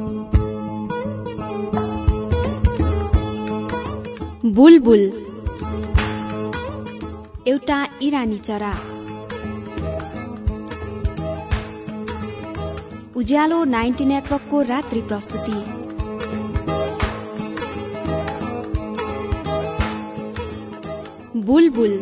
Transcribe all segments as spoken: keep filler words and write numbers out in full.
बुलबुल एउटा इरानी चरा। उज्यालो नाइन्टी नेटवर्कको रात्रि प्रस्तुति। बुलबुल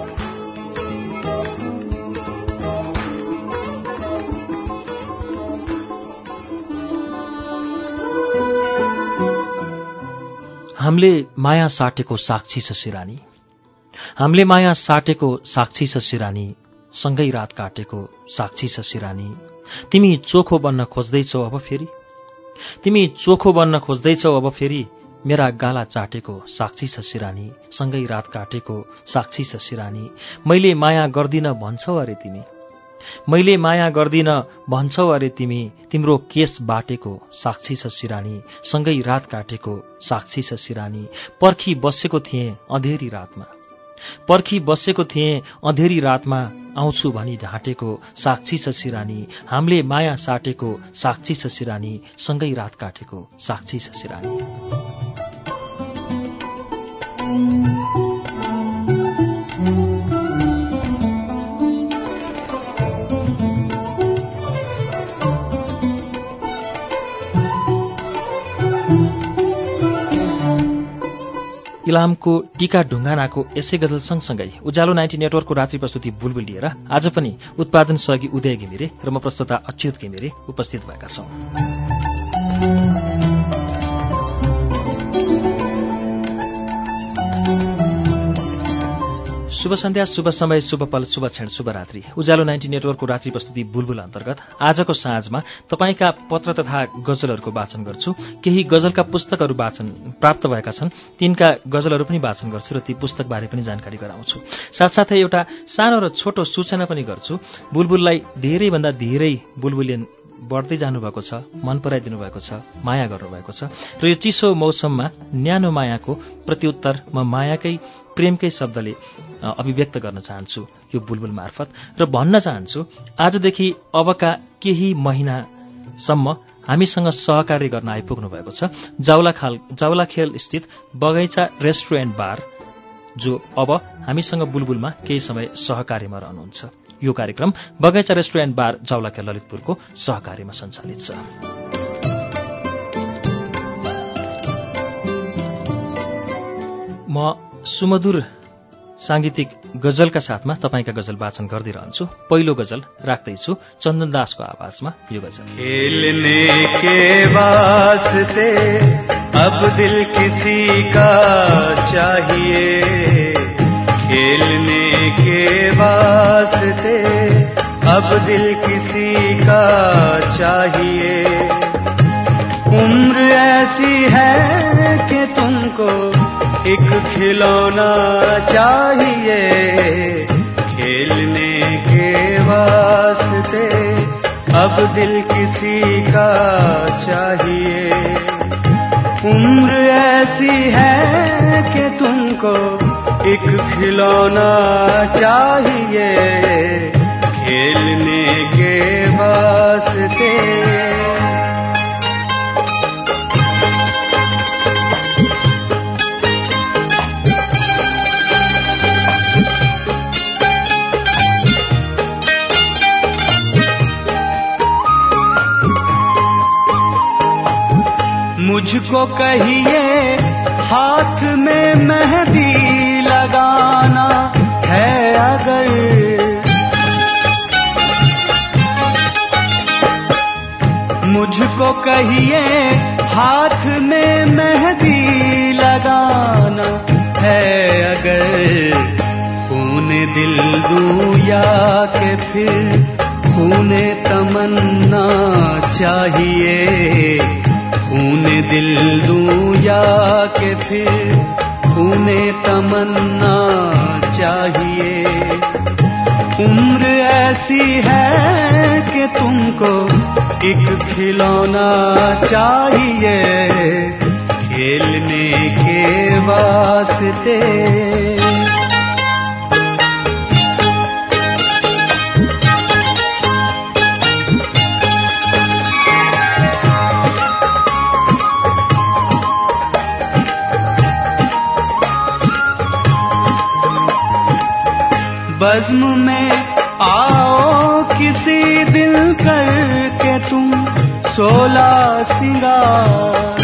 हामीले माया साटेको साक्षी छ सिरानी, हामीले माया साटेको साक्षी छ सिरानी, सँगै रात काटेको साक्षी छ सिरानी। तिमी चोखो बन्न खोज्दैछौ अब फेरि, तिमी चोखो बन्न खोज्दैछौ अब फेरि, मेरा गाला चाटेको साक्षी छ सिरानी, सँगै रात काटेको साक्षी छ सिरानी। मैले माया गर्दिन भन्छौ अरे तिमी, मैले माया गर्दिन भन्छौ अरे तिमी, तिम्रो केस बाटेको साक्षी छ सिरानी, सँगै रात काटेको साक्षी छ सिरानी। पर्खी बसेको थिएँ अँधेरी रातमा, पर्खी बसेको थिएँ अँधेरी रातमा, आउँछु भनी ढाँटेको साक्षी छ सिरानी। हामीले माया साटेको साक्षी छ सिरानी, सँगै रात काटेको साक्षी छ सिरानी। इलामको टीका ढुङ्गानाको यसै गजल सँगसँगै उज्यालो नाइन्टी नेटवर्कको रात्रि प्रस्तुति बुलबुल लिएर आज पनि उत्पादन सहयोगी उदय घिमिरे र म प्रस्तोता अच्युत घिमिरे उपस्थित भएका छौं। शुभ सन्ध्या, शुभ समय, शुभ पल, शुभ क्षण, शुभ रात्रि। उज्यालो नाइन्टी नेटवर्कको रात्रि प्रस्तुति बुलबुल अन्तर्गत आजको साँझमा तपाईका पत्र तथा गजलहरूको वाचन गर्छु। केही गजलका पुस्तकहरू वाचन प्राप्त भएका छन्, तिनका गजलहरू पनि वाचन गर्छु र ती पुस्तकबारे पनि जानकारी गराउँछु। साथसाथै एउटा सानो र छोटो सूचना पनि गर्छु। बुलबुललाई धेरैभन्दा धेरै बुलबुलियन बढ्दै जानुभएको छ, मन पराइदिनु भएको छ, माया गर्नुभएको छ र यो चिसो मौसममा न्यानो मायाको प्रत्युत्तर म मायाकै प्रेमकै शब्दले अभिव्यक्त गर्न चाहन्छु यो बुलबुल मार्फत र भन्न चाहन्छु आजदेखि अबका केही महिनासम्म हामीसँग सहकार्य गर्न आइपुग्नु भएको छ जाउलाखाल जाउलाखेल स्थित बगैँचा रेस्टुरेन्ट बार, जो अब हामीसँग बुलबुलमा केही समय सहकार्यमा रहनुहुन्छ। यो कार्यक्रम बगैँचा रेस्टुरेन्ट बार जाउलाखेल ललितपुरको सहकार्यमा सञ्चालित छ। म सुमधुर सांगीतिक गजलका साथमा तपाईका गजल वाचन गर्दै रहन्छु। पहिलो गजल राख्दैछु चन्दन दासको आवाजमा यो गजल। खेलने के वास्ते अब दिल किसी का चाहिए, खेलने के वास्ते अब दिल किसी का चाहिए। उम्र ऐसी है कि तुमको एक खिलौना चाहिए, खेलने के वास्ते अब दिल किसी का चाहिए। उम्र ऐसी है कि तुमको एक खिलौना चाहिए, खेलने के वास्ते। मुझको कहिए हाथ में मेहंदी लगाना है अगर, मुझको कहिए हाथ में मेहंदी लगाना है अगर। खून दिल दूं या के फिर खून तमन्ना चाहिए, खून दिल दूं या के फिर खून तमन्ना चाहिए। उम्र ऐसी है कि तुमको एक खिलौना चाहिए, खेलने के वास्ते। बज़्म में आओ किसी दिल करके तुम सोला सिंगार।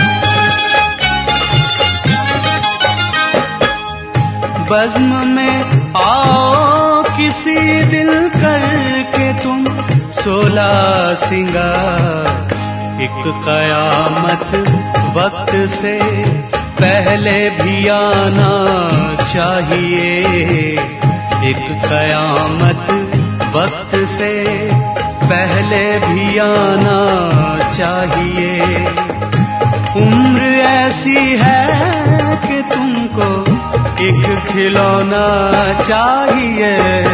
बज़्म में आओ किसी दिल करके तुम सोला सिंगार। एक कयामत वक्त से पहले भी आना चाहिए। एक कयामत वक्त से पहले भी आना चाहिए। उम्र ऐसी है कि तुमको एक खिलौना चाहिए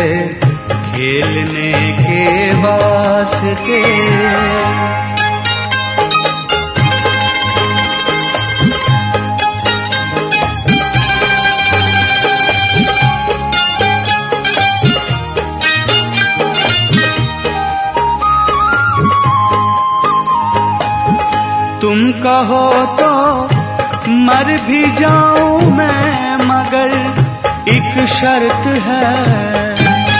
खेलने के वास्ते। तुम कहो तो मर भी जाऊं मैं, मगर एक शर्त है।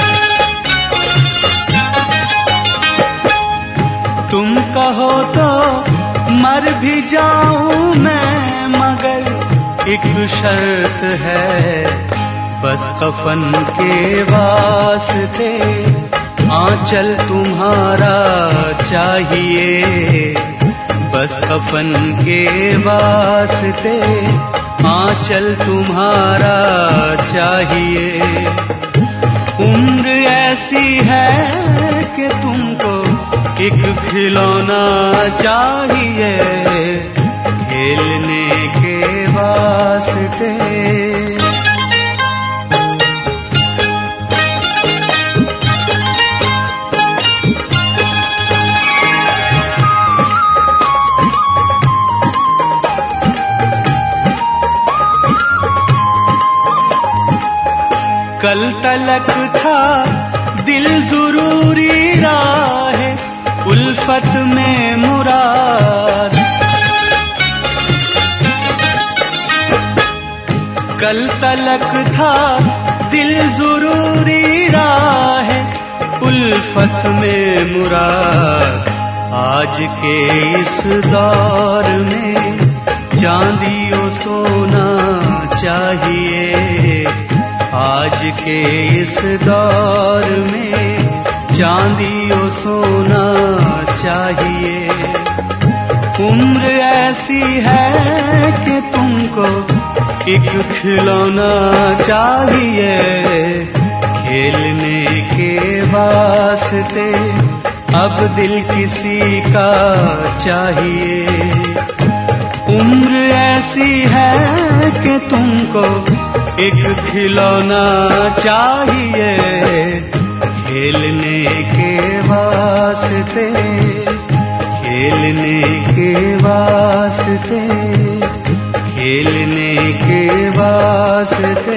तुम कहो तो मर भी जाऊं मैं, मगर एक शर्त है। बस कफन के वास्ते आंचल तुम्हारा चाहिए। बस कफन के वास्ते आंचल तुम्हारा चाहिए। उम्र ऐसी है कि तुमको एक खिलौना चाहिए खेलने के वास्ते। कल तलक था दिल ज़रूरी राह उल्फत में मुराद। कल तलक था दिल ज़रूरी राह उल्फत में मुराद। आज के इस दौर में चांदी और सोना चाहिए। आज के इस दौर में चांदी और सोना चाहिए। उम्र ऐसी है कि तुमको एक खिलौना चाहिए खेलने के वास्ते। अब दिल किसी का चाहिए। उम्र ऐसी है कि तुमको एक खिलौना चाहिए खेलने के वास्ते। खेलने के वास्ते। खेलने के वास्ते।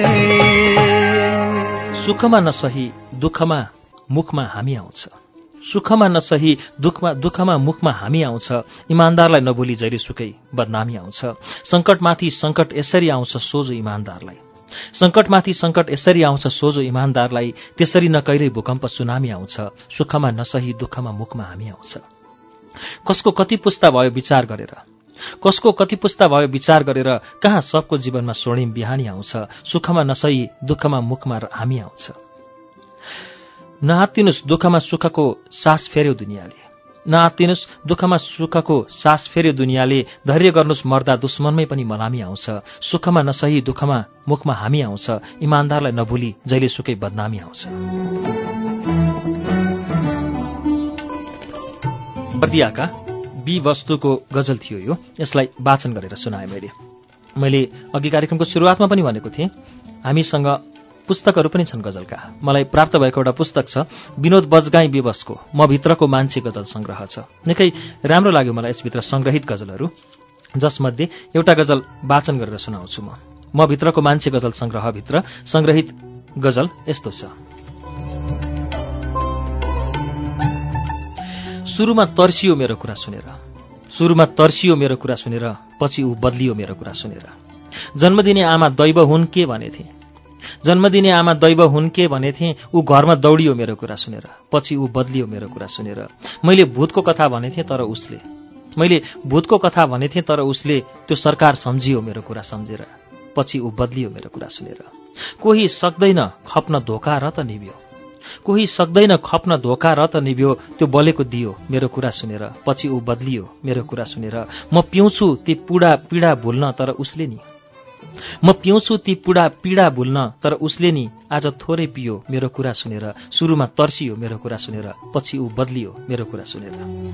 सुखमा नसही दुःखमा मुखमा हामी आउँछ। सुखमा नसही दुःखमा दुःखमा मुखमा हामी आउँछ। इमान्दारलाई नभुली जहिलेसुकै बदनामी आउँछ। सङ्कटमाथि सङ्कट यसरी आउँछ सोझो इमान्दारलाई। सङ्कटमाथि सङ्कट यसरी आउँछ सोझो इमान्दारलाई। त्यसरी न कहिल्यै भूकम्प सुनामी आउँछ। सुखमा नसही दुःखमा मुखमा हामी आउँछ। कसको कति पुस्ता भयो विचार गरेर, कसको कति पुस्ता भयो विचार गरेर, कहाँ सबको जीवनमा स्वर्णिम बिहानी आउँछ। सुखमा नसही दुःखमा मुखमा हामी आउँछ। नआत्तिनुस् दुःखमा सुखको सास फेर्यो दुनियाँले। नआत्तिनुस् दुःखमा सुखको सास फेर्यो दुनियाँले। धैर्य गर्नुस् मर्दा दुश्मनमै पनि मलामी आउँछ। सुखमा नसही दुःखमा मुखमा हामी आउँछ। इमान्दारलाई नभुली जहिलेसुकै बदनामी आउँछ। बर्दियाका बी वस्तुको गजल थियो यो। यसलाई वाचन गरेर सुनाएँ मैले। मैले अघि कार्यक्रमको सुरुवातमा पनि भनेको थिएँ हामीसँग पुस्तकहरू पनि छन् गजलका। मलाई प्राप्त भएको एउटा पुस्तक छ विनोद बजगाई विवशको म भित्रको मान्छे गजल संग्रह छ। निकै राम्रो लाग्यो मलाई यसभित्र संग्रहित गजलहरू, जसमध्ये एउटा गजल वाचन गरेर सुनाउँछु म। म भित्रको मान्छे गजल संग्रहभित्र संग्रहित गजल यस्तो छ। सुरुमा तर्सियो मेरो कुरा सुनेर, सुरुमा तर्सियो मेरो कुरा सुनेर, पछि ऊ बदलियो मेरो कुरा सुनेर। जन्मदिने आमा दैव हुन् के भनेथे, जन्मदिने आमा दैव हुन् के भने थिएँ, ऊ घरमा दौडियो मेरो कुरा सुनेर। पछि ऊ बदलियो मेरो कुरा सुनेर। मैले भूतको कथा भने थिएँ तर उसले मैले भूतको कथा भने थिएँ तर उसले त्यो सरकार सम्झियो मेरो कुरा सम्झेर। पछि ऊ बदलियो मेरो कुरा सुनेर। कोही सक्दैन खप्न धोका र त निभ्यो कोही सक्दैन खप्न धोका र त निभ्यो त्यो बलेको दियो मेरो कुरा सुनेर। पछि ऊ बदलियो मेरो कुरा सुनेर। म पिउँछु ती पुडा पीडा भुल्न तर उसले नि म पिउँछु ती पुडा पीडा भुल्न तर उसले नि आज थोरै पियो मेरो कुरा सुनेर। सुरुमा तर्सियो मेरो कुरा सुनेर। पछि ऊ बदलियो मेरो कुरा सुनेर।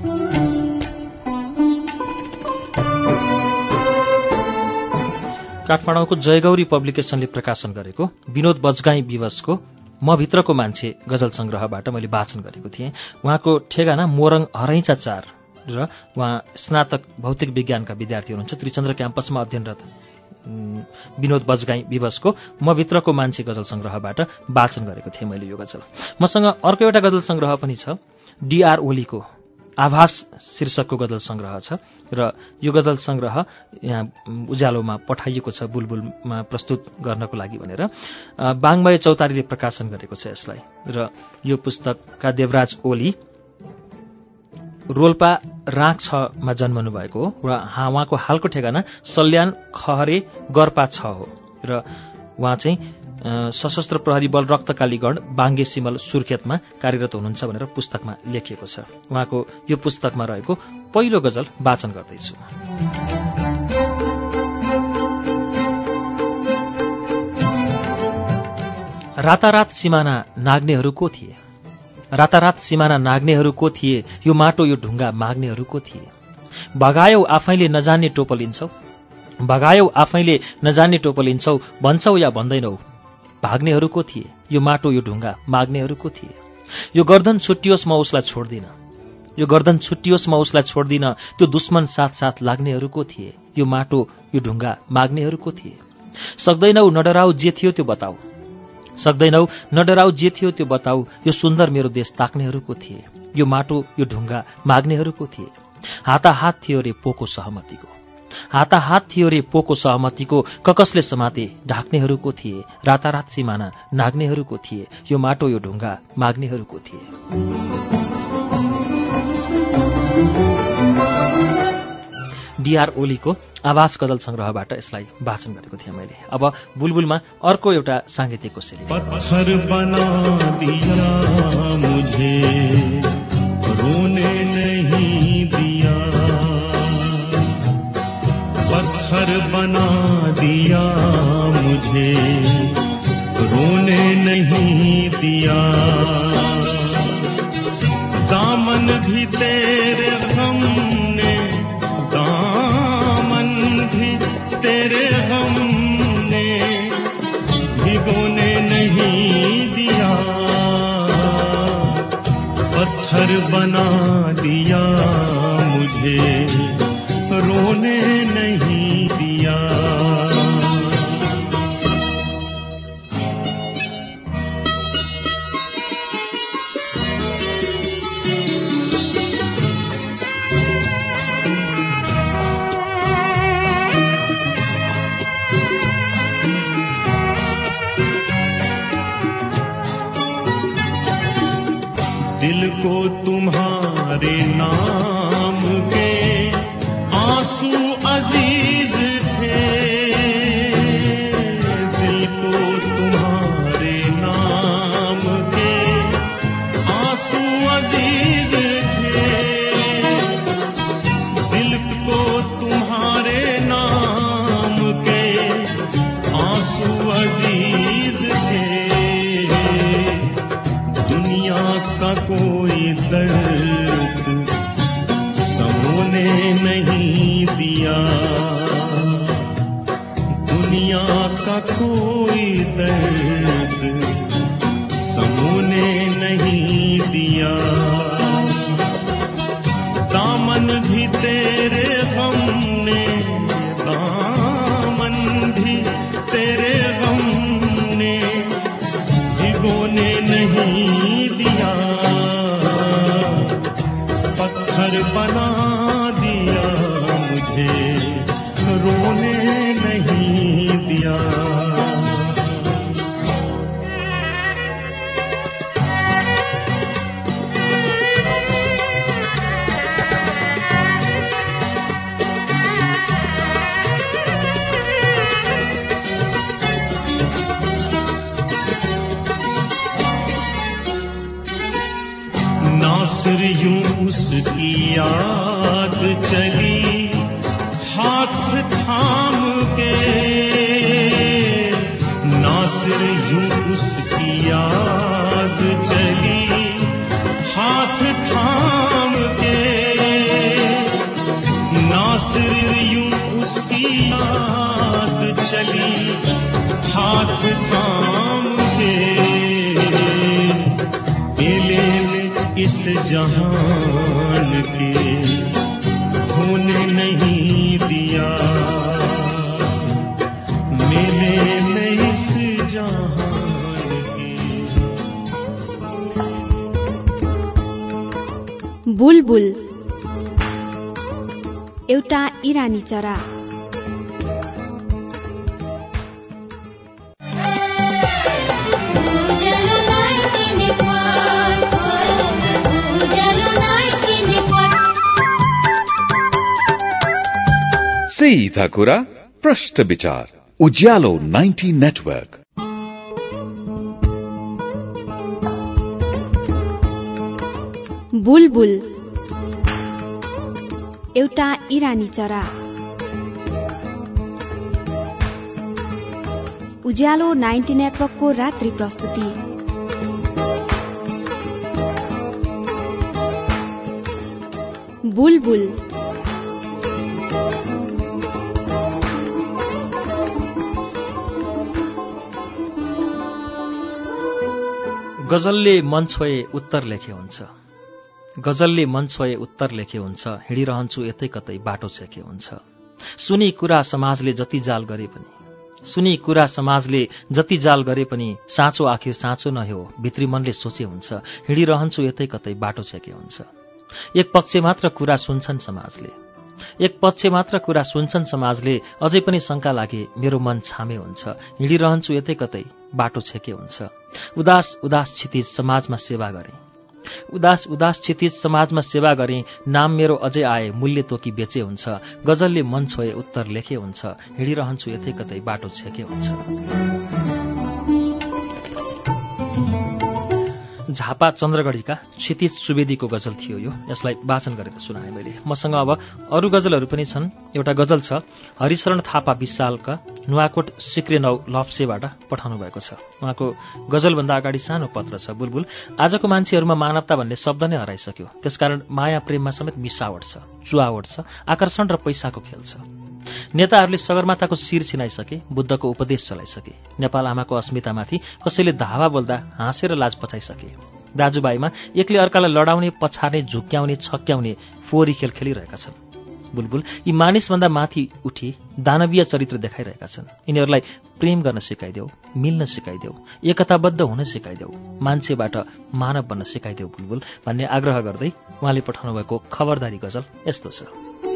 काठमाडौँको जयगौरी पब्लिकेसनले प्रकाशन गरेको विनोद बजगाई विवशको म भित्रको मान्छे गजल संग्रहबाट मैले वाचन गरेको थिएँ। उहाँको ठेगाना मोरङ हरैँचा चार र उहाँ स्नातक भौतिक विज्ञानका विद्यार्थी हुनुहुन्छ। त्रिचन्द्र क्याम्पसमा अध्ययनरत विनोद बजगाई विवशको म भित्रको मान्छे गजल संग्रहबाट वाचन गरेको थिएँ मैले यो गजल। मसँग अर्को एउटा गजल संग्रह पनि छ, डीआर ओलीको आभास शीर्षकको गजल संग्रह छ र यो गजल संग्रह यहाँ उज्यालोमा पठाइएको छ बुलबुलमा प्रस्तुत गर्नको लागि भनेर। बाङमय चौतारीले प्रकाशन गरेको छ यसलाई र यो पुस्तकका देवराज ओली रोल्पा राँक छमा जन्मनु भएको हो र उहाँको हालको ठेगाना सल्यान खहरे गर्पा छ हो र उहाँ चाहिँ सशस्त्र प्रहरी बल रक्तकालीगण बाङ्गे सिमल सुर्खेतमा कार्यरत हुनुहुन्छ भनेर पुस्तकमा लेखिएको छ। उहाँको यो पुस्तकमा रहेको पहिलो गजल वाचन गर्दैछु। रातारात सिमाना नाग्नेहरू को थिए? रातारात सिमाना नाग्नेहरू को थिए? यो माटो यो ढुङ्गा माग्नेहरू को थिए? भगायौ आफैले नजान्ने टोपो लिन्छौ भगायौ आफैले नजान्ने टोपो लिन्छौ भन्छौ या भन्दैनौ भाग्नेहरू को थिए? यो माटो यो ढुङ्गा माग्नेहरू को थिए? यो गर्दन छुट्टियोस् म उसलाई छोड्दिन यो गर्दन छुट्टियोस् म उसलाई छोड्दिन त्यो दुश्मन साथ साथ लाग्नेहरू को थिए? यो माटो यो ढुङ्गा माग्नेहरू को थिए? सक्दैनौ नडराउ जे थियो त्यो बताऊ सक्दैनौ नडराउ जे थियो त्यो बताऊ यो सुन्दर मेरो देश ताक्नेहरू को थिए? यो माटो यो ढुङ्गा माग्नेहरू को थिए? हाताहात थियो रे पोको सहमतिको हाताहात थियो रे पोको सहमतिको ककसले समाते ढाक्नेहरूको थिए? रातारात सिमाना नाग्नेहरूको थिए? यो माटो यो ढुङ्गा माग्नेहरूको थिए? डीआर ओलीको आवास गजल संग्रहबाट यसलाई वाचन गरेको थिएँ मैले। अब बुलबुलमा अर्को एउटा साङ्गीतिक कोसेली। पत्थर बना दिया मुझे रोने नहीं दिया पत्थर बना दिया मुझे रोने नहीं दिया दामन भी तेरे गम ने दामन भी तेरे गम ने भिगोने नहीं दिया पत्थर बना दिया मुझे रोने नहीं दिया दिल को तुम्हारे नाम के आंसू अजीज थे दिल को तुम्हारे नाम के आंसू अजीज थे दिल को तुम्हारे नाम के आंसू अजीज थे दुनिया का कोई दर्द समोने नहीं दिया दुनिया का कोई दर्द समोने नहीं दिया दामन भी तेरे गम ने दामन भी तेरे गम ने भिगोने नहीं दिया पत्थर बना दिया मुझे रोने नहीं दिया चली हाथ थाम के, नासिर यूं उसकी याद चली हाथ थाम के, नासिर यूं उसकी याद चली हाथ थाम के, मेले में इस जहान के होने नहीं दिया, मेले में इस जहान के। बुलबुल एउटा इरानी चरा। सीधा कुरा प्रश्न विचार उज्यालो नाइन्टी नेटवर्क। बुलबुल एउटा इरानी चरा। उज्यालो नाइन्टी नेटवर्कको रात्रि प्रस्तुति। बुलबुल गजलले मन छोए उत्तर लेखे हुन्छ, गजलले मन छोए उत्तर लेखे हुन्छ, हिँडिरहन्छु यतै कतै बाटो छेके हुन्छ। सुनी कुरा समाजले जति जाल गरे पनि, सुनी कुरा समाजले जति जाल गरे पनि, साँचो आखिर साँचो नहो भित्री मनले सोचे हुन्छ, हिँडिरहन्छु यतै कतै बाटो छेके हुन्छ। एक पक्ष मात्र कुरा सुन्छन् समाजले, एक पक्ष मात्र कुरा सुन्छन् समाजले, अझै पनि शंका लागे मेरो मन छामे हुन्छ, हिँडिरहन्छु यतै कतै बाटो छेके हुन्छ। उदास उदास क्षितिज समाजमा सेवा गरे, उदास उदास क्षितिज समाजमा सेवा गरे, नाम मेरो अझै आए मूल्य तोकी बेचे हुन्छ, गजलले मन छोए उत्तर लेखे हुन्छ, हिँडिरहन्छु यतै कतै बाटो छेके हुन्छ। झापा चन्द्रगढीका क्षितिज सुवेदीको गजल थियो यो, यसलाई वाचन गरेर सुनाएँ मैले। मसँग अब अरू गजलहरू पनि छन्। एउटा गजल छ हरिशरण थापा विशालका नुवाकोट सिक्रे नौ लप्सेबाट पठाउनु भएको छ। उहाँको गजलभन्दा अगाडि सानो पत्र छ। बुलबुल, आजको मान्छेहरूमा मानवता भन्ने शब्द नै हराइसक्यो, त्यसकारण माया प्रेममा समेत मिसावट छ, चुहावट छ, आकर्षण र पैसाको खेल छ। नेताहरूले सगरमाथाको शिर छिनाइसके, बुद्धको उपदेश चलाइसके, नेपाल आमाको अस्मितामाथि कसैले धावा बोल्दा हाँसेर लाज पछाइसके, दाजुभाइमा एकले अर्कालाई लडाउने, पछार्ने, झुक्क्याउने, छक्क्याउने फोहोरी खेल खेलिरहेका छन्। बुलबुल, यी मानिसभन्दा माथि उठी दानवीय चरित्र देखाइरहेका छन्। यिनीहरूलाई प्रेम गर्न सिकाइदेऊ, मिल्न सिकाइदेऊ, एकताबद्ध हुन सिकाइदेऊ, मान्छेबाट मानव बन्न सिकाइदेऊ बुलबुल भन्ने आग्रह गर्दै उहाँले पठाउनु भएको खबरदारी गजल यस्तो छ।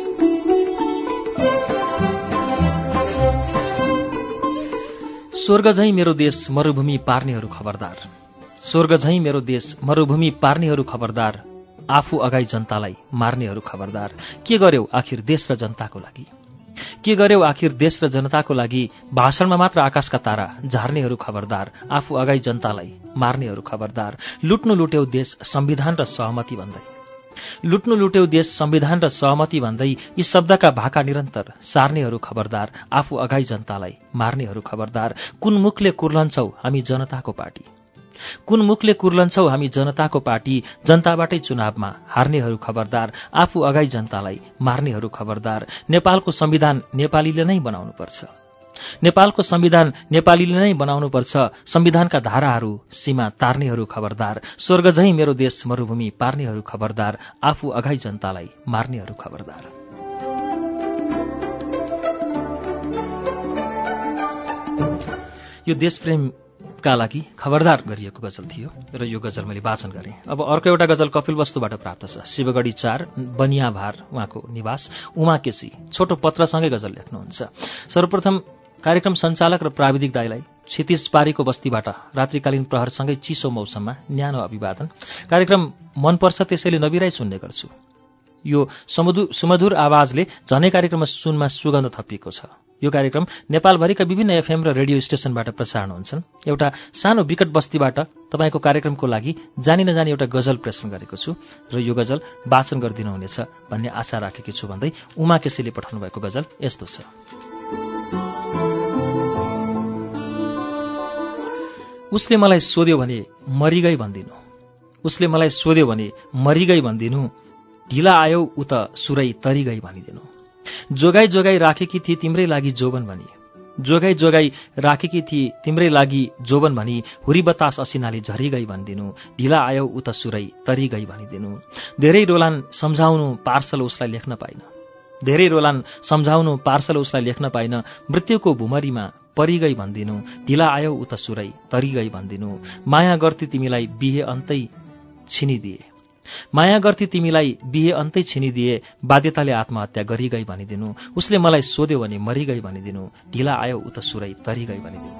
स्वर्ग झैं मेरो देश मरुभूमि पार्नेहरू खबरदार, स्वर्ग झैं मेरो देश मरुभूमि पार्नेहरू खबरदार, आफू अगाई जनतालाई मार्नेहरू खबरदार। के गर्यौ आखिर देश र जनताको लागि, के गर्यौ आखिर देश र जनताको लागि, भाषणमा मात्र आकाशका तारा झार्नेहरू खबरदार, आफू अगाई जनतालाई मार्नेहरू खबरदार। लुट्नु लुट्यौ देश संविधान र सहमति भन्दै, लुट्नु लुट्यौ देश संविधान र सहमति भन्दै, यी शब्दका भाका निरन्तर सार्नेहरू खबरदार, आफू अगाई जनतालाई मार्नेहरू खबरदार। कुन मुखले कुर्लन्छौ हामी जनताको पार्टी, कुन मुखले कुर्लन्छौ हामी जनताको पार्टी, जनताबाटै चुनावमा हार्नेहरू खबरदार, आफू अगाई जनतालाई मार्नेहरू खबरदार। नेपालको संविधान नेपालीले नै बनाउनुपर्छ, नेपालको संविधान नेपालीले नै बनाउनुपर्छ, संविधानका धाराहरू सीमा तार्नेहरू खबरदार। स्वर्ग झैं मेरो देश मरुभूमि पार्नेहरू खबरदार, आफू अगाई जनतालाई मार्नेहरू खबरदार। यो देशप्रेमका लागि खबरदार गरिएको गजल थियो र यो गजल मैले वाचन गरेँ। अब अर्को एउटा गजल कपिलवस्तुबाट प्राप्त छ। शिवगढी चार बनियाभार उहाँको निवास, उमा केसी छोटो पत्रसँगै गजल लेख्नुहुन्छ। सर्वप्रथम कार्यक्रम सञ्चालक र प्राविधिक दाइलाई क्षितिज पारीको बस्तीबाट रात्रिकालीन प्रहरसँगै चिसो मौसममा न्यानो अभिवादन। कार्यक्रम मनपर्छ त्यसैले नबिराई सुन्ने गर्छु। यो सुमधुर आवाजले झनै कार्यक्रममा सुनमा सुगन्ध थपिएको छ। यो कार्यक्रम नेपालभरिका विभिन्न एफएम र रेडियो स्टेशनबाट प्रसारण हुन्छन्। एउटा सानो विकट बस्तीबाट तपाईँको कार्यक्रमको लागि जानी नजानी एउटा गजल प्रेषण गरेको छु र यो गजल वाचन गरिदिनुहुनेछ भन्ने आशा राखेकी छु भन्दै उमा केसीले पठाउनु भएको गजल यस्तो छ। उसले मलाई सोध्यो भने मरिगई भन्दिनु, उसले मलाई सोध्यो भने मरिगई भन्दिनु, ढिला आयौ उत सुरै तरिगई भनिदिनु। जोगाई जोगाई राखेकी थिए तिम्रै लागि जोबन भनी, जोगाई जोगाई राखेकी थिए तिम्रै लागि जोबन भनी, हुरी बतास असिनाले झरिगई भनिदिनु, ढिला आयौ उत सुरै तरिगई भनिदिनु। धेरै रोलान सम्झाउनु पार्सल उसलाई लेख्न पाइन, धेरै रोलान सम्झाउनु पार्सल उसलाई लेख्न पाइन, मृत्युको भुमरीमा परिगई भनिदिनु, ढिला आयौ उत सुरै तरिगई भनिदिनु। माया गर्थे तिमीलाई बिहे अन्तै छिनिदिए, माया गर्थे तिमीलाई बिहे अन्तै छिनिदिए, बाध्यताले आत्महत्या गरिगई भनिदिनु। उसले मलाई सोध्यो भने मरिगई भनिदिनु, ढिला आयो उत सुरै तरिगई भनिदिनु।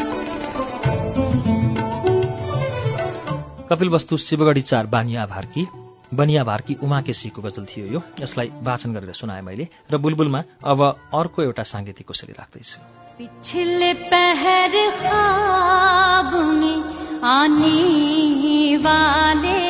कपिलवस्तु शिवगढी चार बानिया भारकी बनिया भारकी उमा केसीको गजल थियो यो। यसलाई वाचन गरेर सुनाए मैले र बुलबुलमा अब अर्को एउटा साङ्गीतिक कोसेली राख्दैछु। पिछले पहर ख्वाब में आने वाले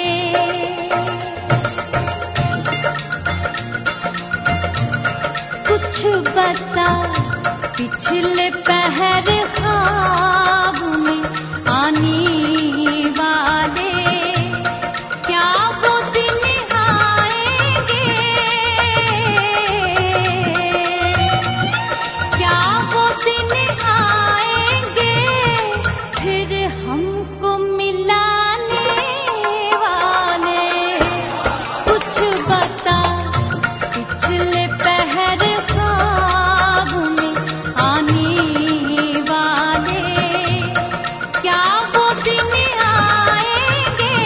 कुछ बता, पिछले पहर ख्वाब में आने वाले क्या वो दिन आएंगे, क्या वो दिन आएंगे फिर हमको मिलाने वाले। कुछ बता, पिछले पहर ख्वाब में आने वाले क्या वो दिन आएंगे,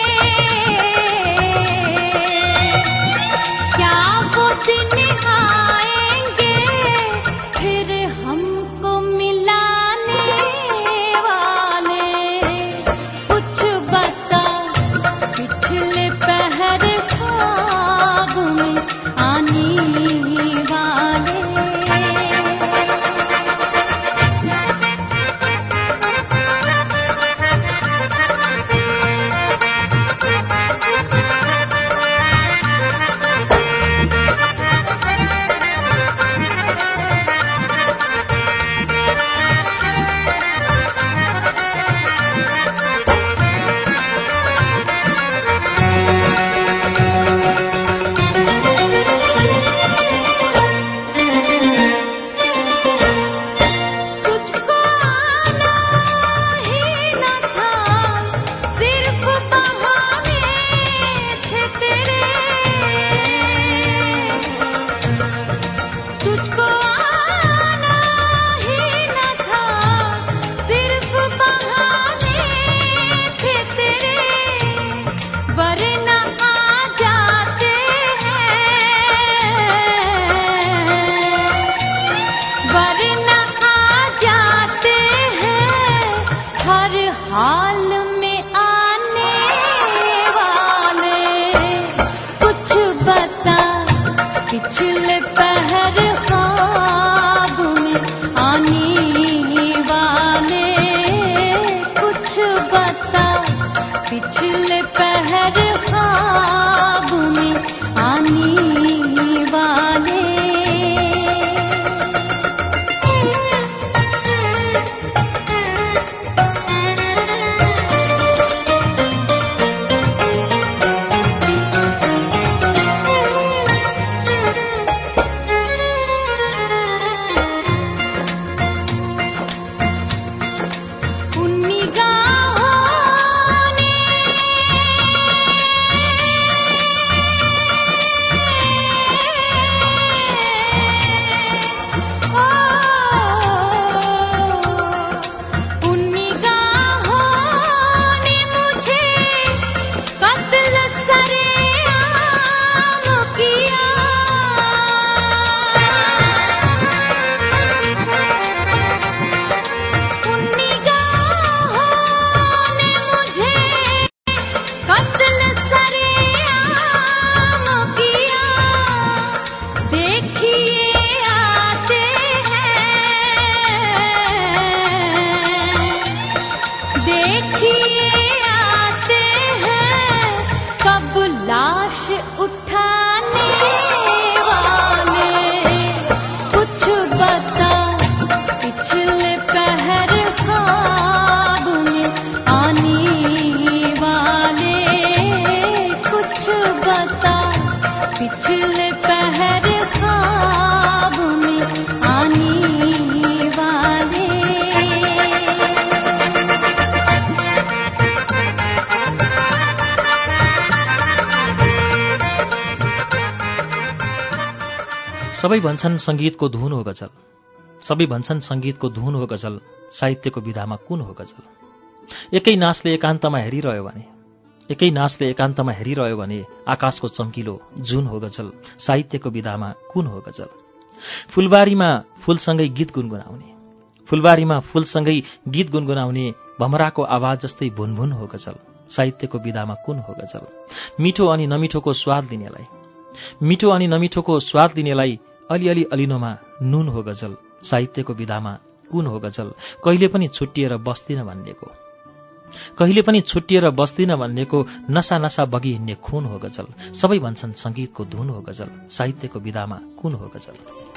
क्या वो दिन आएंगे फिर हमको मिलाने वाले। कुछ बता, पिछले पहर ख्वाब में आने वाले। तुझको आना ही न था, सिर्फ बहाने थे तेरे। तुझको आना ही न था, सिर्फ बहाने थे तेरे, वरना आ जाते हैं, वरना आ जाते हैं हर हाल में आने वाले। कुछ बता, पिछले पहर ख्वाब में आने वाले। कुछ बता, पिछले पहर ख्वाब में आने वाले। सबै भन्छन् सङ्गीतको धुन हो गजल, सबै भन्छन् सङ्गीतको धुन हो गजल, साहित्यको विधामा कुन हो गजल। एकै नासले एकान्तमा हेरिरह्यो भने एकै नासले एकान्तमा हेरिरह्यो भने आकाशको चम्किलो जुन हो गजल, साहित्यको विधामा कुन हो गजल। फुलबारीमा फुलसँगै गीत गुनगुनाउने फुलबारीमा फुलसँगै गीत गुनगुनाउने भमराको आवाज जस्तै भुनभुन हो गजल, साहित्यको विधामा कुन हो गजल। मिठो अनि नमिठोको स्वाद लिनेलाई मिठो अनि नमिठोको स्वाद लिनेलाई अलिअलि अलिनोमा नुन हो गजल, साहित्यको विधामा कुन हो गजल। कहिले पनि छुट्टिएर बस्दिन भन्नेको कहिले पनि छुट्टिएर बस्दिन भन्नेको नसा नसा बगी हिँड्ने खून हो गजल। सबै भन्छन् सङ्गीतको धुन हो गजल, साहित्यको विधामा कुन हो गजल।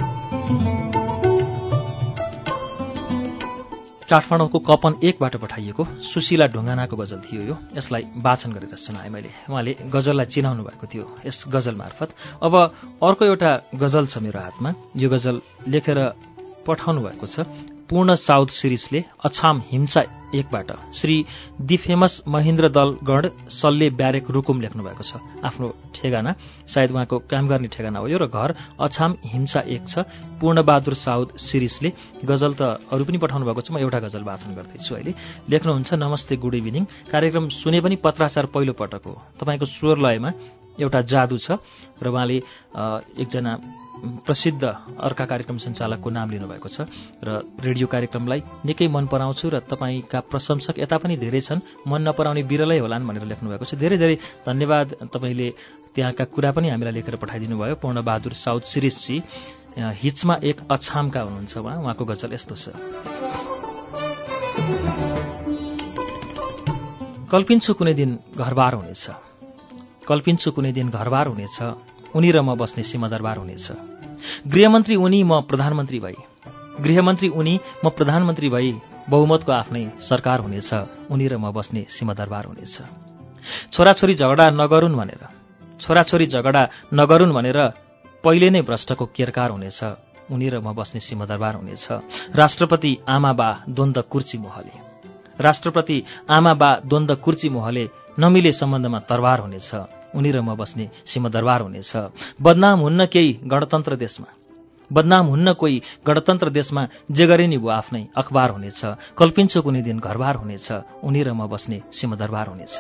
काठमाडौँको कपन एकबाट पठाइएको सुशीला ढुङ्गानाको गजल थियो यो। यसलाई वाचन गरेर सुनाएँ मैले। उहाँले गजललाई चिनाउनु भएको थियो यस गजल मार्फत। अब अर्को एउटा गजल छ मेरो हातमा। यो गजल लेखेर पठाउनु भएको छ पूर्ण साउथ सिरिजले अछाम हिंसा एकबाट श्री दि फेमस महेन्द्र दलगढ सल्ले ब्यारेक रुकुम लेख्नु भएको छ। आफ्नो ठेगाना सायद उहाँको काम गर्ने ठेगाना हो यो, र घर अछाम हिंसा एक छ। पूर्णबहादुर साउथ सिरिजले गजल त अरू पनि पठाउनु भएको छ, म एउटा गजल वाचन गर्दैछु अहिले। लेख्नुहुन्छ नमस्ते गुड इभिनिङ, कार्यक्रम सुने पनि पत्राचार पहिलो पटक हो। तपाईँको स्वर लयमा एउटा जादु छ र उहाँले एकजना प्रसिद्ध अर्का कार्यक्रम सञ्चालकको नाम लिनुभएको छ र रेडियो कार्यक्रमलाई निकै मन पराउँछु र तपाईँका प्रशंसक यता पनि धेरै छन्, मन नपराउने बिरलै होलान् भनेर लेख्नुभएको छ। धेरै धेरै धन्यवाद। तपाईँले त्यहाँका कुरा पनि हामीलाई लेखेर पठाइदिनु भयो। पूर्णबहादुर साउथ सिरिजजी हिचमा एक अछामका हुनुहुन्छ उहाँ। उहाँको गजल यस्तो छ। कल्पिन्छु कुनै दिन घरबार हुनेछ कल्पिन्छु कुनै दिन घरबार हुनेछ उनी र म बस्ने सिंहदरबार हुनेछ। गृहमन्त्री उनी म प्रधानमन्त्री भई गृहमन्त्री उनी म प्रधानमन्त्री भई बहुमतको आफ्नै सरकार हुनेछ, उनी र म बस्ने सिंहदरबार हुनेछ। छोराछोरी झगडा नगरून् भनेर छोराछोरी झगडा नगरून् भनेर पहिले नै भ्रष्टको केरकार हुनेछ, उनी र म बस्ने सिंहदरबार हुनेछ। राष्ट्रपति आमा बा द्वन्द्व कुर्ची मोहले राष्ट्रपति आमा बा द्वन्द्व कुर्ची मोहले नमिले सम्बन्धमा तरवार हुनेछ, उनी र म बस्ने सिंहदरबार हुनेछ। बदनाम हुन्न केही गणतन्त्र देशमा बदनाम हुन्न कोही गणतन्त्र देशमा जे गरे नि भो आफ्नै अखबार हुनेछ। कल्पिन्छु कुनै दिन घरबार हुनेछ, उनी र म बस्ने सिंहदरबार हुनेछ।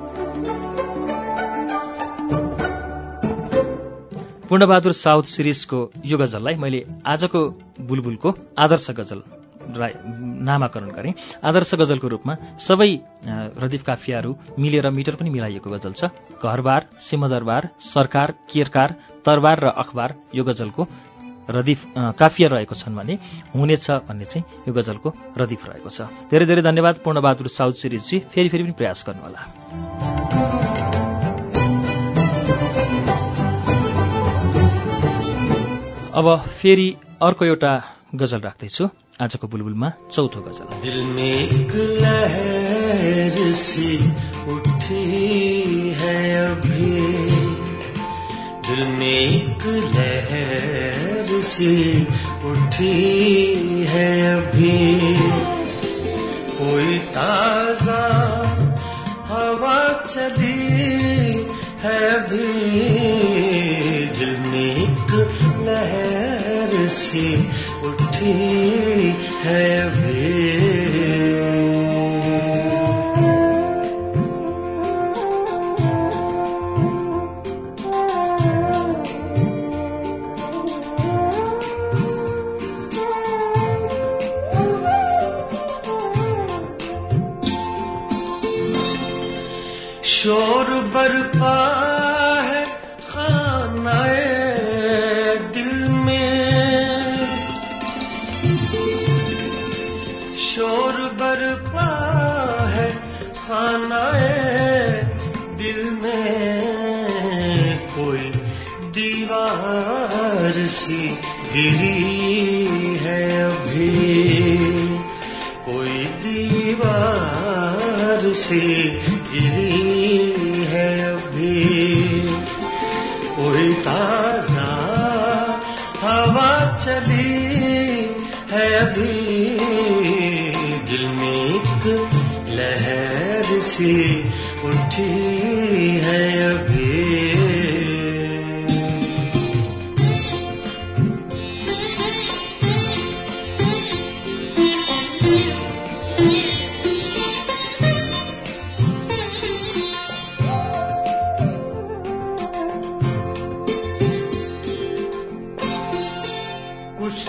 पूर्णबहादुर साउथ सिरिजको यो गजललाई मैले आजको बुलबुलको आदर्श गजल नामाकरण गरेँ। आदर्श गजलको रूपमा सबै रदिफ काफियाहरू मिलेर मिटर पनि मिलाइएको गजल छ। घरबार, सिंहदरबार, सरकार, केरकार, तरबार र अखबार यो गजलको रदिफ काफिया रहेको छन् भने हुनेछ भन्ने चाहिँ यो गजलको रदिफ रहेको छ। धेरै धेरै धन्यवाद पूर्णबहादुर साउथ सिरिजजी। फेरि फेरि पनि प्रयास गर्नुहोला। अब फेरि अर्को एउटा गजल राख्दैछु आजको बुलबुलमा, चौथो गजल। दिल में एक लहर सी उठी है अभी दिल में एक लहर सी उठी है अभी कोई ताजा हवा चली है अभी दिल में एक लहर सी उठी है अभी शोर बरपा है खानाए दिल में शोर बरपा है खानाए दिल में कोई दीवार सी गिरी है अभी कोई दीवार सी गिरी है अभी कोई ताजा हवा चली है अभी दिल में एक लहर सी उठी है अभी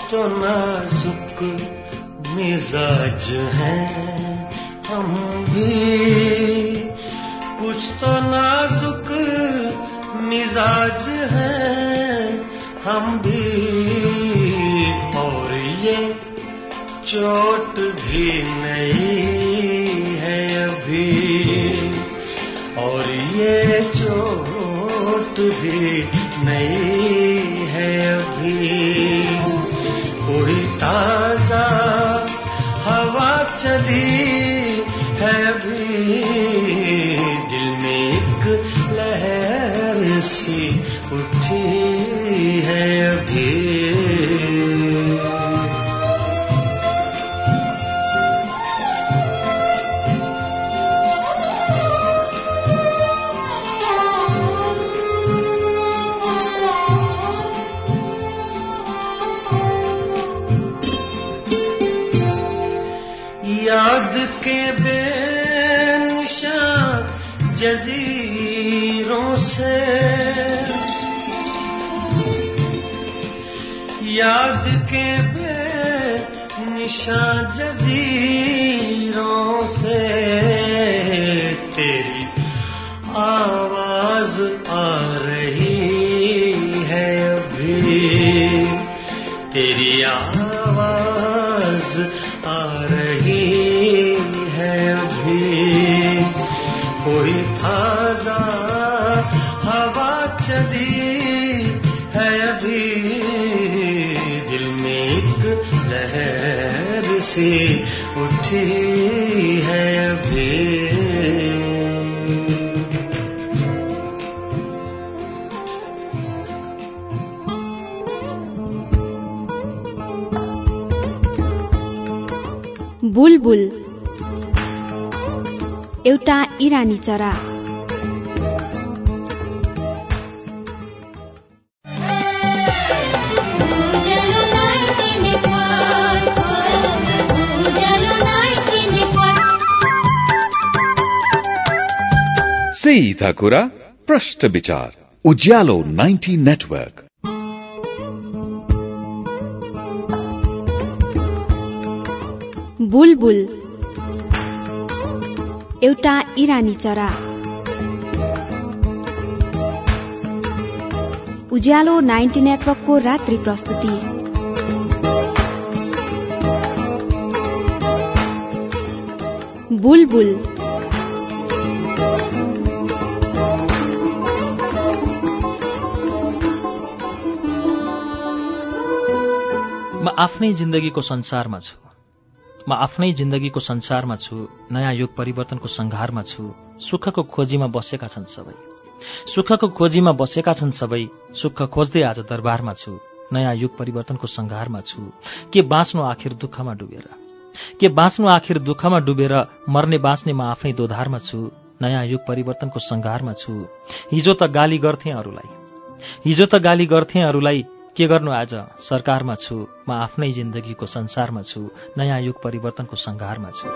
तो नाजुक मिजाज हैं हम भी, कुछ तो नाजुक मिजाज हैं हम भी, और ये चोट भी नहीं है अभी, और ये चोट भी नहीं है अभी। कोई ताजा हवा चली है अभी, दिल में एक लहर सी उठी है अभी। याद के बेनिशान जजीरों से, याद के बेनिशान जजीरों से तेरी आवाज आ रही है अभी, तेरी आवाज आ रही है अभी। कोई ताजा हवा चली है अभी, दिल में एक लहर सी उठी है अभी। बुलबुल एउटा इरानी चरा। सीधा कुरा प्रश्न विचार उज्यालो नाइन्टी नेटवर्क। बुलबुल एउटा इरानी चरा। उज्यालो नाइन्टी नेटवर्कको रात्रि प्रस्तुति। बुलबुल म आफ्नै जिन्दगीको संसारमा छु, म आफ्नै जिन्दगीको संसारमा छु, नयाँ युग परिवर्तनको संघारमा छु। सुखको खोजीमा बसेका छन् सबै, सुखको खोजीमा बसेका छन् सबै, सुख खोज्दै आज दरबारमा छु। नयाँ युग परिवर्तनको संघारमा छु। के बाँच्नु आखिर दुःखमा डुबेर, के बाँच्नु आखिर दुःखमा डुबेर, मर्ने बाँच्ने म आफै दोधारमा छु। नयाँ युग परिवर्तनको संघारमा छु। हिजो त गाली गर्थे अरूलाई, हिजो त गाली गर्थे अरूलाई, के गर्नु आज सरकारमा छु। म आफ्नै जिन्दगीको संसारमा छु, नयाँ युग परिवर्तनको संघारमा छु।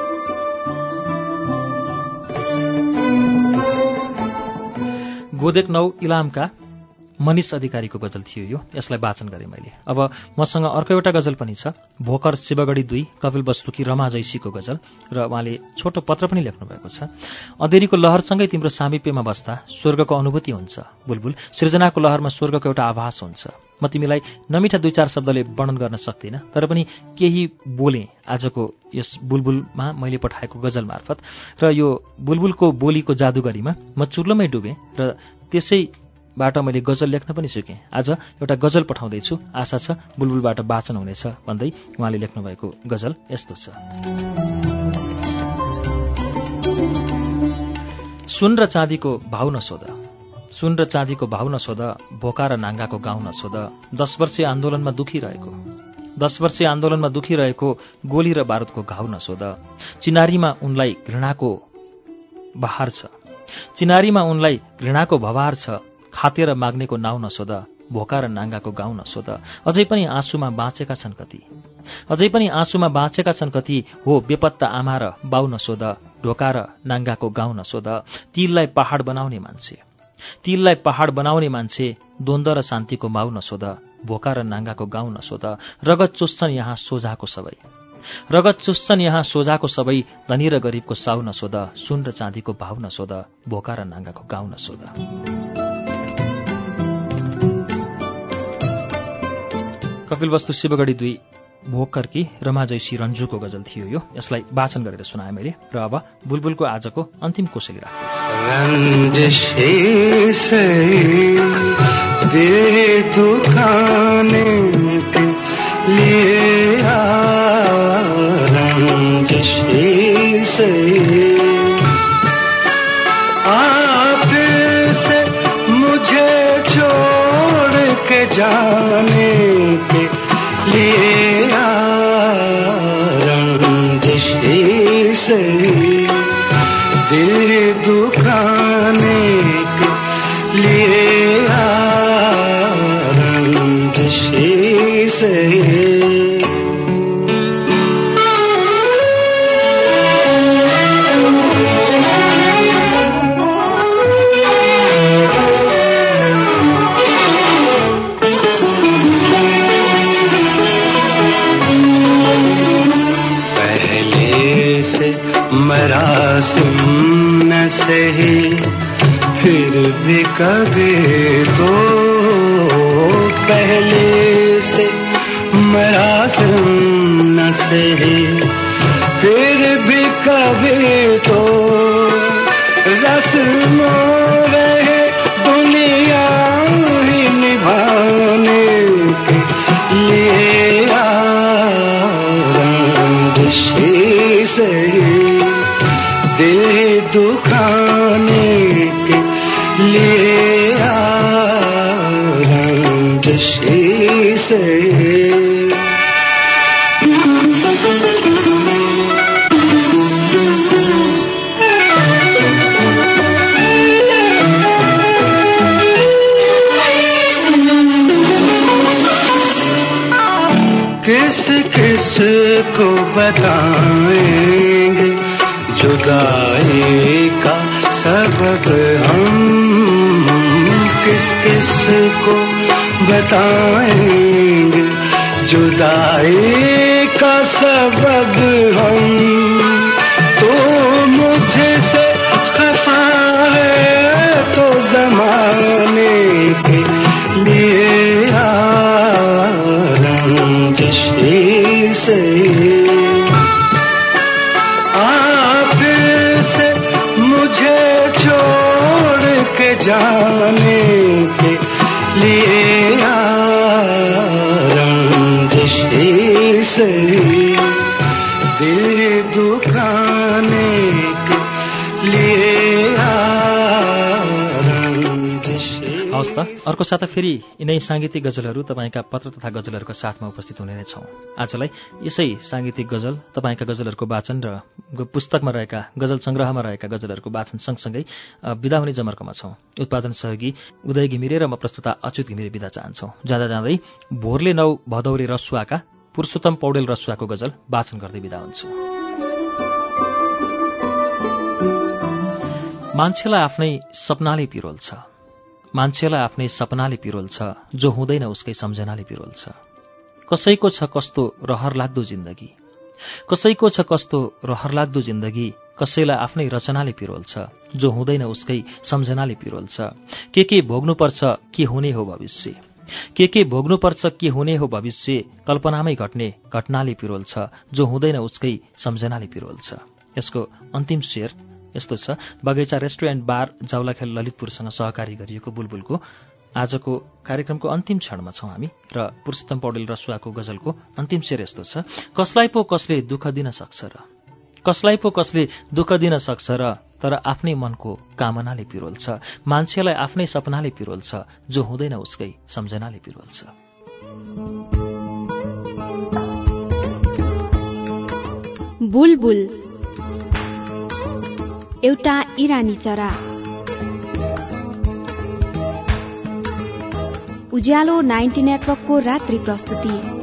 गोदेक नौ इलामका मनिष अधिकारीको गजल थियो यो, यसलाई वाचन गरेँ मैले। अब मसँग अर्को एउटा गजल पनि छ, भोकर शिवगढी दुई कपिल वस्तुकी रमा जैसीको गजल, र उहाँले छोटो पत्र पनि लेख्नु भएको छ। अँधेरीको लहरसँगै तिम्रो सामिप्यमा बस्दा स्वर्गको अनुभूति हुन्छ बुलबुल, सृजनाको लहरमा स्वर्गको एउटा आभास हुन्छ। म तिमीलाई नमिठा दुई चार शब्दले वर्णन गर्न सक्दिनँ, तर पनि केही बोलेँ आजको यस बुलबुलमा मैले पठाएको गजल मार्फत, र यो बुलबुलको बोलीको जादुगरीमा म चुर्लमै डुबेँ, र त्यसैबाट मैले गजल लेख्न पनि सिकेँ। आज एउटा गजल पठाउँदैछु, आशा छ बुलबुलबाट वाचन हुनेछ भन्दै उहाँले लेख्नुभएको गजल यस्तो छ। सुन र चाँदीको भाउ नसोध, सुन र चाँदीको भाउ नसोध, भोका र नाङ्गाको गाउँ नसोध। दस वर्षे आन्दोलनमा दुखिरहेको, दस वर्षे आन्दोलनमा दुखिरहेको, गोली र बारुदको घाउ नसोध। चिनारीमा उनलाई घृणाको बहार छ, चिनारीमा उनलाई घृणाको भवार छ। खातेर माग्नेको नाउँ नसोध, भोका र नाङ्गाको गाउँ नसोध। अझै पनि आँसुमा बाँचेका छन् कति, अझै पनि आँसुमा बाँचेका छन् कति। हो बेपत्ता आमा र बाउ नसोध, ढोका र नाङ्गाको गाउँ नसोध। तिललाई पहाड बनाउने मान्छे, तिललाई पहाड बनाउने मान्छे द्वन्द्व र शान्तिको माउ नसोध, भोका र नाङ्गाको गाउँ नसोध, रगत चुस्छन् यहाँ सोझाको सबै। रगत चुस्छन् यहाँ सोझाको सबै, धनी र गरिबको साउ नसोध, सुन र चाँदीको भाउ नसोध, भोका र नाङ्गाको गाउँ नसोध। कपिलवस्तु शिवगढी दुई भोकर्की रमाजैसी रन्जुको गजल थियो यो। यसलाई वाचन गरेर सुनाएँ मैले र अब बुलबुलको आजको अन्तिम कोसेली मुझे छोड़ के जाने के लिए रंजिशी से दिल दुखाने के लिए रंजिशी से मरासिम न सही फिर भी कभी तो पहले से मरासिम न सही फिर भी कभी तो रस्मों रहे दुनिया ही निभाने के लिए रंजिशी से दिल दुखाने के लिए रंजिशी से किस किस को बताएंगे जुदाई का सबब हम, किस किस को बताएंगे जुदाई का सबब हम। तो मुझसे खफा है तो ज़माने के लिए रंजिशी से मुझे छोड़ के जाने के लिए रंजिशी से दिल दुखाने के लिए रंजिशी। हवस् त अर्को साता फेरि यिनै साङ्गीतिक गजलहरू तपाईँका पत्र तथा गजलहरूका साथमा उपस्थित हुने नै छौँ। आजलाई यसै साङ्गीतिक गजल तपाईँका गजलहरूको वाचन र पुस्तकमा रहेका गजल सङ्ग्रहमा रहेका गजलहरूको वाचन सँगसँगै विदा हुने जमर्कोमा छौँ। उत्पादन सहयोगी उदय घिमिरे र म प्रस्तुता अच्युत घिमिरे विदा चाहन्छौँ। जाँदा जाँदै भोरले नौ भदौरे रसुवाका पुरुषोत्तम पौडेल रसुवाको गजल वाचन गर्दै विदा हुन्छु। मान्छेलाई आफ्नै सपनाले पिरोल्छ, मान्छेलाई आफ्नै सपनाले पिरोल्छ, जो हुँदैन उसकै सम्झनाले पिरोल्छ। कसैको छ कस्तो रहरलाग्दो जिन्दगी, कसैको छ कस्तो रहरलाग्दो जिन्दगी, कसैलाई आफ्नै रचनाले पिरोल्छ, जो हुँदैन उसकै सम्झनाले पिरोल्छ। के के भोग्नुपर्छ के हुने हो भविष्य, के के भोग्नुपर्छ के हुने हो भविष्य, कल्पनामै घट्ने घटनाले पिरोल्छ, जो हुँदैन उसकै सम्झनाले पिरोल्छ। यसको अन्तिम शेर यस्तो छ। बगैँचा रेस्टुरेन्ट बार जाउलाखेल ललितपुरसँग सहकारी गरिएको बुलबुलको आजको कार्यक्रमको अन्तिम क्षणमा छौँ हामी र पुरुषोत्तम पौडेल रसुवाको गजलको अन्तिम शेर यस्तो छ। कसलाई पो कसले दुःख दिन सक्छ र, कसलाई पो कसले दुःख दिन सक्छ र, तर आफ्नै मनको कामनाले पिरोल्छ। मान्छेलाई आफ्नै सपनाले पिरोल्छ, जो हुँदैन उसकै सम्झनाले पिरोल्छ। बुलबुल एउटा इरानी चरा। उज्यालो नाइन्टी नेटवर्कको रात्रि प्रस्तुति।